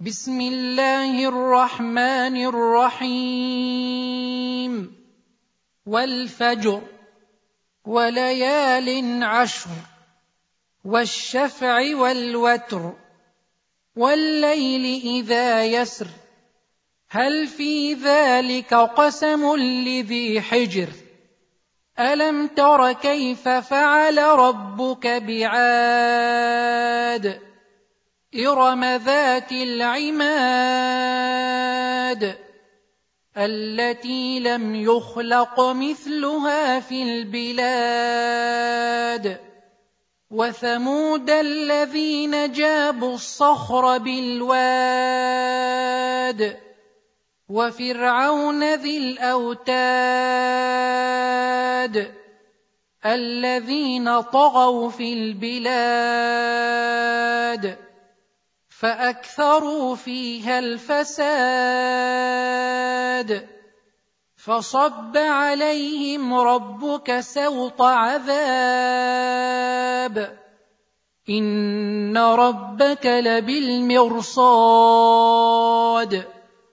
بسم الله الرحمن الرحيم والفجر وليال عشر والشفع والوتر والليل إذا يسر هل في ذلك قسم لذي حجر ألم تر كيف فعل ربك بعاد إرم ذات العماد التي لم يخلق مثلها في البلاد وثمود الذين جابوا الصخر بالواد وفرعون ذي الأوتاد الذين طغوا في البلاد فأكثروا فيها الفساد فصب عليهم ربك سوط عذاب إن ربك لبالمرصاد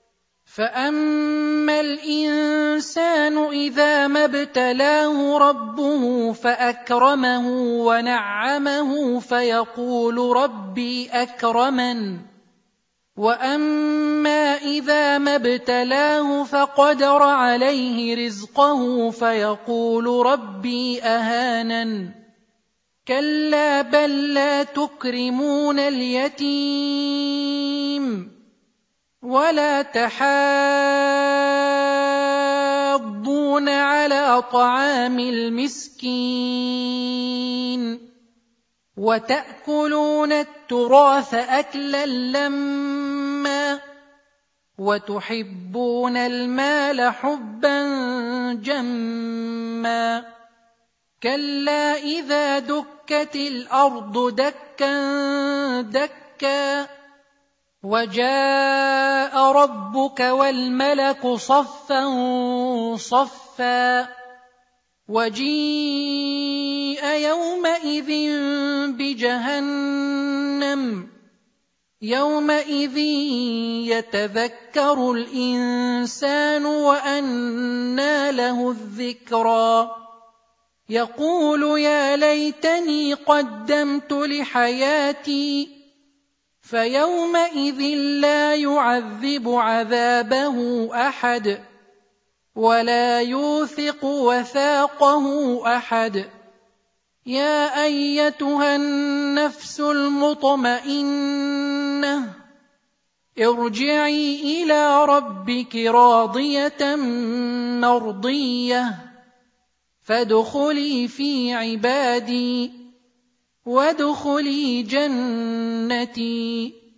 فأما الإنسان إذا ما ابتلاه ربه فأكرمه ونعمه فيقول ربي أكرمن وأما إذا ما ابتلاه فقدر عليه رزقه فيقول ربي أهانن كلا بل لا تكرمون اليتيم ولا تحاضون على طعام المسكين وتأكلون التراث أكلا لما وتحبون المال حبا جما كلا إذا دكت الأرض دكا دكا وجاء ربك والملك صفا صفا وجيء يومئذ بجهنم يومئذ يتذكر الإنسان وأنى له الذكرى يقول يا ليتني قدمت لحياتي فيومئذ لا يعذب عذابه أحد ولا يوثق وثاقه أحد يا أيتها النفس المطمئنة ارجعي إلى ربك راضية مرضية فادخلي في عبادي وادخلي جنتي